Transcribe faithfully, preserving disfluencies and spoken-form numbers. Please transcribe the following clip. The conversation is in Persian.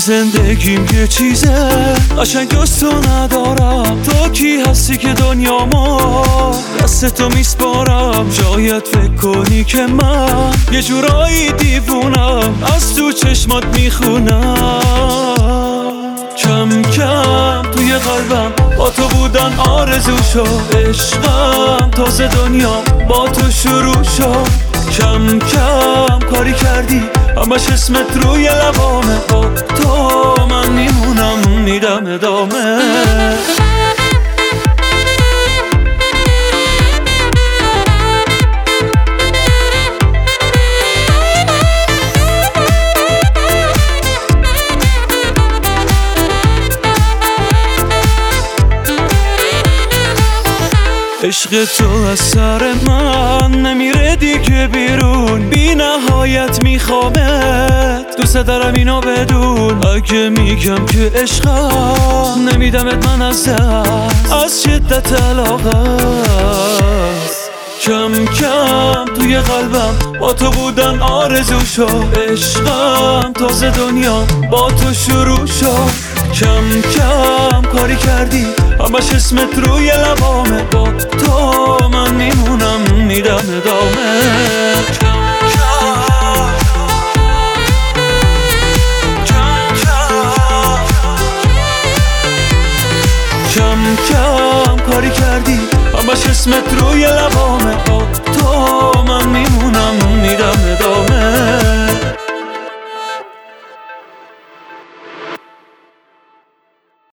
زندگیم یه چیزه قشنگ جز تو ندارم. تو کی هستی که دنیامو دست تو میسپارم؟ شاید فکر کنی که من یه جورایی دیوونم، از تو چشمات میخونم. کم کم توی قلبم با تو بودن آرزو شد، عشقم تازه دنیا با تو شروع شد. کم کم کاری کردی همش اسمت روی لبامه، با تو من میمونم میدم ادامه. عشق تو از سر من نمیره دیگه بیرون، بی نهایت میخوامت، دوست دارم اینو بدون. اگه میگم که عشقم نمیدمت من از دست، از شدت علاقه است. کم کم توی قلبم با تو بودن آرزو شد، عشقم تازه دنیا با تو شروع شد. کم کم کاری کردی همش اسمت روی لبامه، با تو من میمونم میدم ادامه. کم کم کم کم کم کاری کردی همش اسمت روی لبامه،